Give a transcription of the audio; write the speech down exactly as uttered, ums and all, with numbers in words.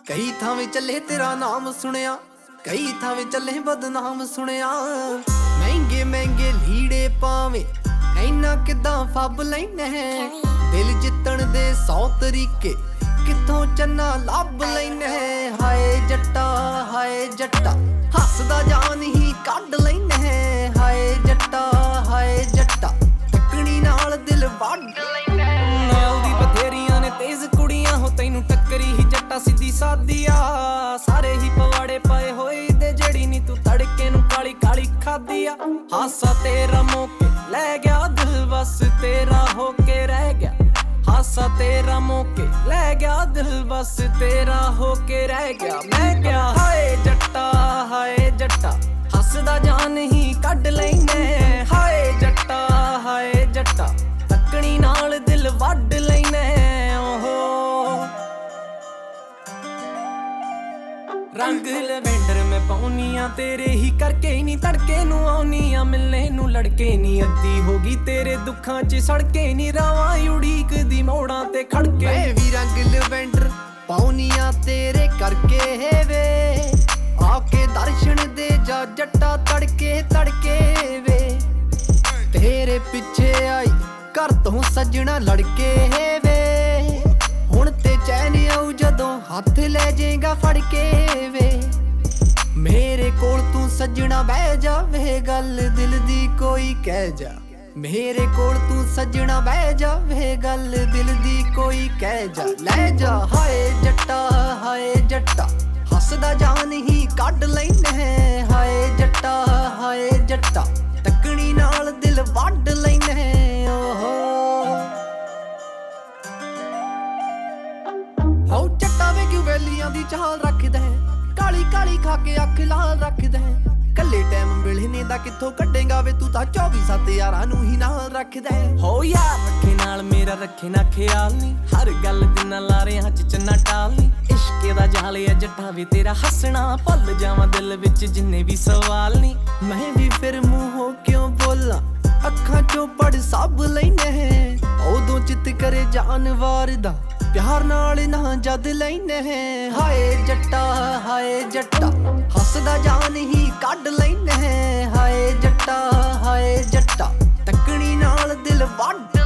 कई थावें चले तेरा नाम सुनिया, कई थावें चले बदनाम सुनिया। महंगे महंगे लीड़े पावे इना किदां फब लैने, दिल जितण दे सौ तरीके किथों चन्ना लभ लैने। हाय जट्टा हाय जट्टा हसदा जान ही कढ लैने। हाय जट्टा हाय जट्टा टकनी नाल दिल वढ लैने। नाल दी बथेरियां ने तेज कुड़ियां हो तैनू टक्करी ही जट्टा सीधी सादिया। सारे ही पवाड़े पाए होए दे जड़ी नी तू तड़के नू काली काली खादिया। हासा तेरा मौके ले गया दिल बस तेरा होके रह गया। हासा तेरा मौके ले गया दिल बस तेरा होके रह गया। मैं क्या हाय जट्टा हाय जट्टा हसदा जान ही कढ लैने। हाय जट्टा हाय जट्टा तकनी नाल दिल वढ लैने। ओहो रंग लवेंडर मैं पाउनिया तेरे ही करके नी तड़के नू आउनिया। मिलने नू लड़के नी अद्धी होगी तेरे दुखां च सड़के नी। रावां उड़ीक दी मोड़ां ते खड़के मैं भी रंग लवेंडर पाउनिया तेरे करके वे। आके दर्शन दे जा जट्टा तड़के तड़के वे। तेरे पिछे आई घर तो सजना लड़के वे। हुण ते चैन आऊ जदों हथ ले जाएगा फड़ के वे। मेरे कोल तू सजना बह जा वे गल दिल दी कोई कह जा। मेरे कोल तू सजना बह जा वे गल दिल दी कोई कह जा। ले जा हाय जट्टा हाय जट्टा हसदा जान ही कढ लैने। हाय जट्टा हाय जट्टा तकनी नाल दिल वढ लैने। ओहो हो जट्टा वे क्यों वैलियां दी चाल रखदा है। काली काली खा के अख लाल रखदा है। कल्ले टाइम मिलने दा किथों कढेगा वे तू तां चौबी सत्त यारां नू ही नाल रखदा है। हो यार रखे नाल मेरा रखे ना ख्याल नी। हर गल दिना लारियां च चन्ना टाल नी। इश्के दा जाल है जट्टा वे तेरा हसना भुल जावां दिल विच जिन्ने भी सवाल नी। मैं भी फिर मूंहों क्यों बोला अखां चों पढ़ सब लैने। उदों चित करे जानवर दा प्यार नाल ना जद लैने। हाय जट्टा हाय जट्टा हसदा जान ही कढ लैने। हाय जट्टा हाय जट्टा तकनी नाल दिल वढ